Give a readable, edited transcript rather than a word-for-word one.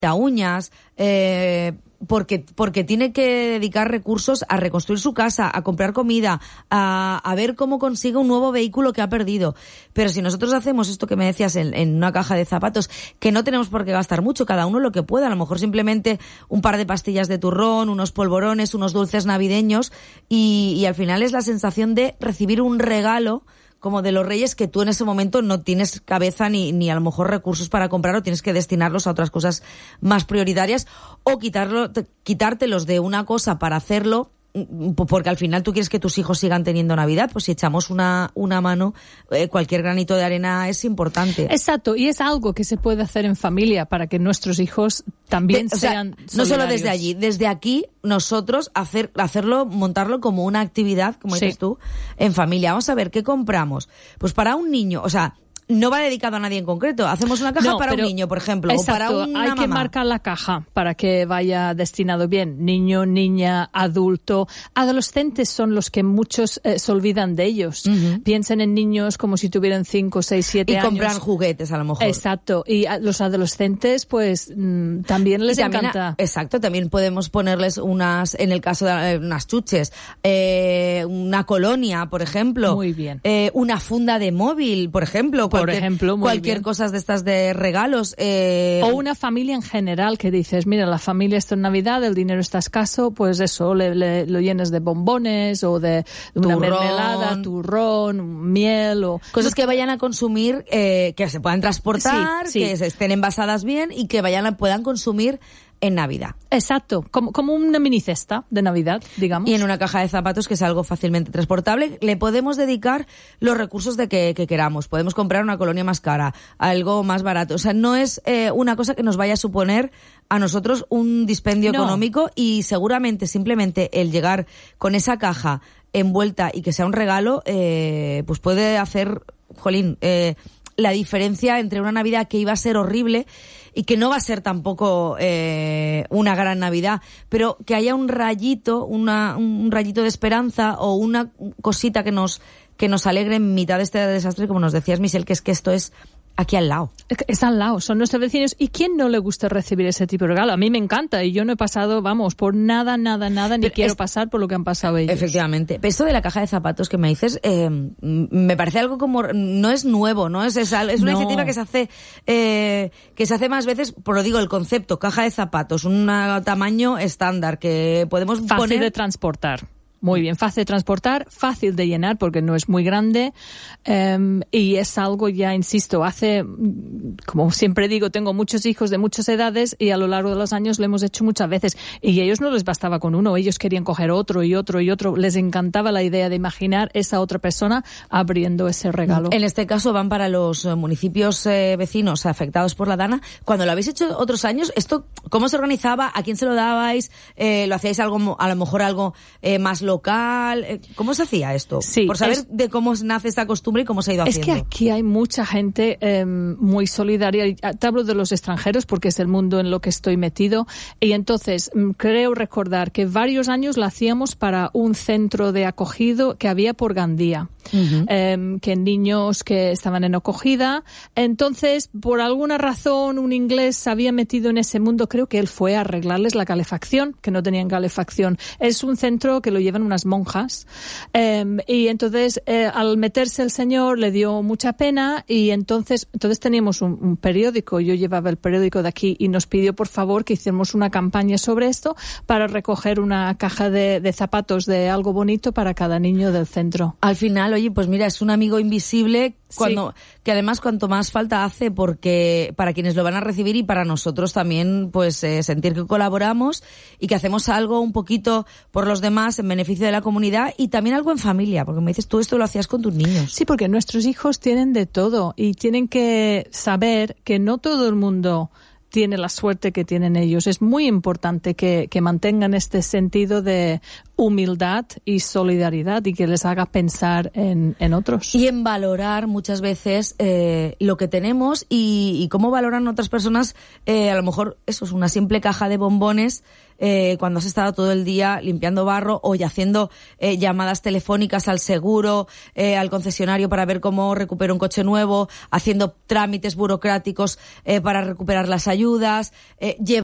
uñas, porque tiene que dedicar recursos a reconstruir su casa, a comprar comida, a ver cómo consigue un nuevo vehículo que ha perdido. Pero si nosotros hacemos esto que me decías en una caja de zapatos, que no tenemos por qué gastar mucho, cada uno lo que pueda, a lo mejor simplemente un par de pastillas de turrón, unos polvorones, unos dulces navideños, y al final es la sensación de recibir un regalo como de los Reyes que tú en ese momento no tienes cabeza ni a lo mejor recursos para comprarlo, tienes que destinarlos a otras cosas más prioritarias o quitártelos de una cosa para hacerlo, porque al final tú quieres que tus hijos sigan teniendo Navidad, pues si echamos una mano, cualquier granito de arena es importante. Exacto, y es algo que se puede hacer en familia para que nuestros hijos también sean solidarios. No solo desde allí, desde aquí nosotros hacerlo, montarlo como una actividad, como dices tú, en familia. Vamos a ver, ¿qué compramos? Pues para un niño, o sea, no va dedicado a nadie en concreto. Hacemos una caja para un niño, por ejemplo, exacto, o para una hay mamá. Que marcar la caja para que vaya destinado bien. Niño, niña, adulto. Adolescentes son los que muchos se olvidan de ellos. Uh-huh. Piensen en niños como si tuvieran 5, 6, 7 años. Y compran juguetes, a lo mejor. Exacto. Y a los adolescentes, pues, también les encanta. Exacto. También podemos ponerles en el caso de unas chuches, una colonia, por ejemplo. Muy bien. Una funda de móvil, por ejemplo. Cualquier cosa de estas de regalos. O una familia en general que dices, mira, la familia está en Navidad, el dinero está escaso, pues eso, lo llenes de bombones o de una mermelada, turrón, miel o... Cosas que vayan a consumir, que se puedan transportar, que se estén envasadas bien y que puedan consumir en Navidad. Exacto, como una mini cesta de Navidad, digamos. Y en una caja de zapatos que es algo fácilmente transportable, le podemos dedicar los recursos de que queramos. Podemos comprar una colonia más cara, algo más barato. O sea, no es una cosa que nos vaya a suponer a nosotros un dispendio económico, y seguramente simplemente el llegar con esa caja envuelta y que sea un regalo, pues puede hacer, la diferencia entre una Navidad que iba a ser horrible y que no va a ser tampoco una gran Navidad, pero que haya un rayito, un rayito de esperanza o una cosita que nos alegre en mitad de este desastre, como nos decías, Michelle, que es que esto es aquí al lado. Es al lado, son nuestros vecinos. ¿Y quién no le gusta recibir ese tipo de regalo? A mí me encanta y yo no he pasado, por nada, ni quiero pasar por lo que han pasado ellos. Efectivamente. Esto de la caja de zapatos que me dices, me parece algo como, no es nuevo, ¿no? Es una iniciativa que se hace más veces, por lo digo, el concepto, caja de zapatos, un tamaño estándar que podemos poner. Fácil de transportar. Muy bien, fácil de transportar, fácil de llenar porque no es muy grande, y es algo, ya insisto, como siempre digo, tengo muchos hijos de muchas edades y a lo largo de los años lo hemos hecho muchas veces, y a ellos no les bastaba con uno, ellos querían coger otro y otro y otro, les encantaba la idea de imaginar esa otra persona abriendo ese regalo. En este caso van para los municipios vecinos afectados por la Dana. Cuando lo habéis hecho otros años, ¿esto cómo se organizaba? ¿A quién se lo dabais? ¿Lo hacíais a lo mejor algo más local? ¿Cómo se hacía esto? Sí, por saber de cómo nace esta costumbre y cómo se ha ido haciendo. Es que aquí hay mucha gente muy solidaria. Te hablo de los extranjeros porque es el mundo en lo que estoy metido. Y entonces creo recordar que varios años la hacíamos para un centro de acogido que había por Gandía. Uh-huh. Que niños que estaban en acogida. Entonces, por alguna razón, un inglés se había metido en ese mundo. Creo que él fue a arreglarles la calefacción, que no tenían calefacción. Es un centro que lo llevan unas monjas, y entonces al meterse el señor le dio mucha pena, y entonces teníamos un periódico, yo llevaba el periódico de aquí, y nos pidió por favor que hiciéramos una campaña sobre esto para recoger una caja de zapatos de algo bonito para cada niño del centro. Al final, oye, pues mira, es un amigo invisible que además cuanto más falta hace, porque para quienes lo van a recibir y para nosotros también, pues sentir que colaboramos y que hacemos algo un poquito por los demás en beneficio de la comunidad, y también algo en familia, porque me dices, tú esto lo hacías con tus niños. Sí, porque nuestros hijos tienen de todo y tienen que saber que no todo el mundo tiene la suerte que tienen ellos. Es muy importante que mantengan este sentido de humildad y solidaridad y que les haga pensar en otros. Y en valorar muchas veces lo que tenemos y cómo valoran otras personas. A lo mejor eso es una simple caja de bombones cuando has estado todo el día limpiando barro o haciendo llamadas telefónicas al seguro, al concesionario para ver cómo recupero un coche nuevo, haciendo trámites burocráticos para recuperar las ayudas. ayudas,